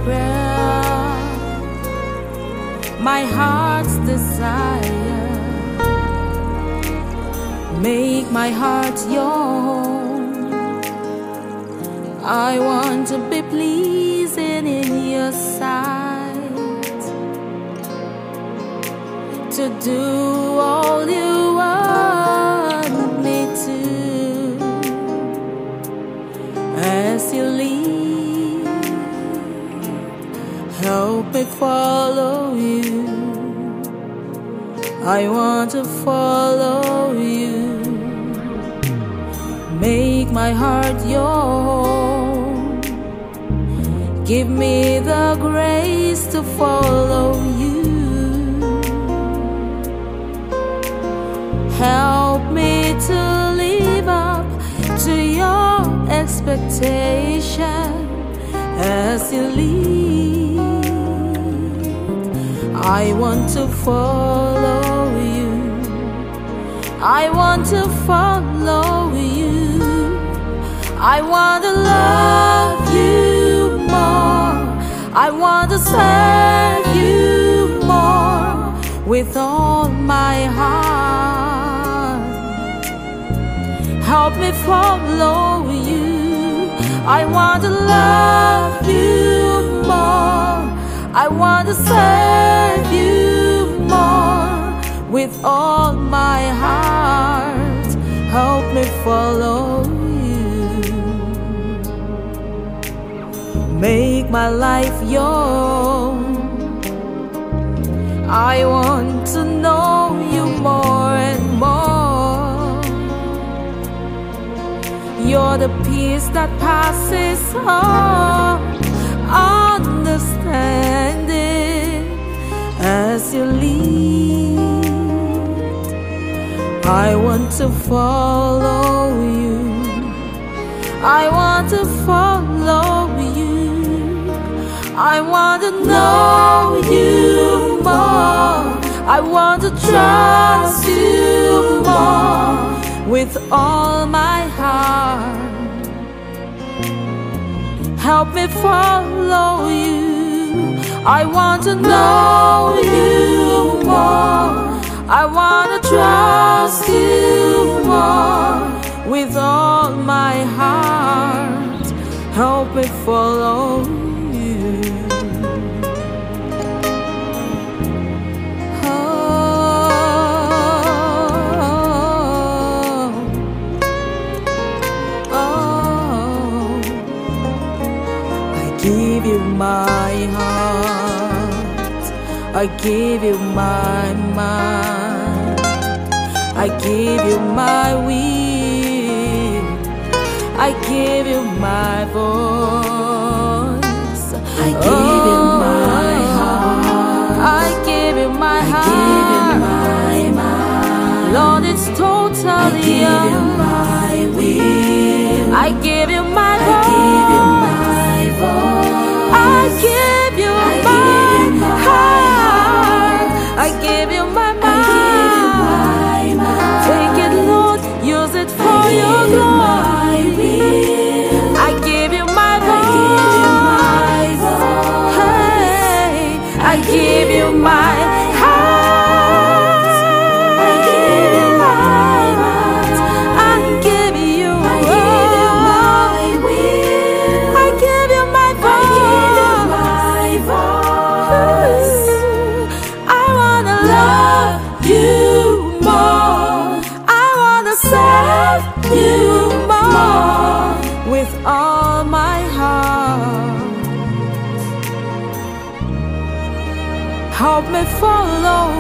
prayer, my heart's desire. Make my heart your home. I want to be pleasing in your sight, to do all you want me to. As you lead, help me follow you. I want to follow you. Make my heart your home. Give me the grace to follow you. Help me to live up to your expectation as you lead. I want to follow you. I want to follow you. I want to love you more. I want to serve you more with all my heart. Help me follow you. I want to love you more. I want to serve you more with all my heart. Help me follow you. Make my life your own. I want to know you more and more. You're the peace that passes all understanding. As you lead, I want to follow you. I want to follow you. I want to know you more. I want to trust you more with all my heart. Help me follow you. I want to know you more. I want to trust you more with all my heart. Help me follow you. I give you my heart. I give you my mind. I give you my will. I give you my voice. I give you my heart. I give you my heart. I give you my mind. Lord, it's totally yours. I give you my will. I give you my voice. I give you my voice. I give you my heart. I give you my mind. Take it, Lord. Use it for your glory. I give you my voice. Hey, I give you my heart. I give you my mind. I give you my will. I give you my voice. I wanna love you more. I wanna serve you more with all my heart. Help me follow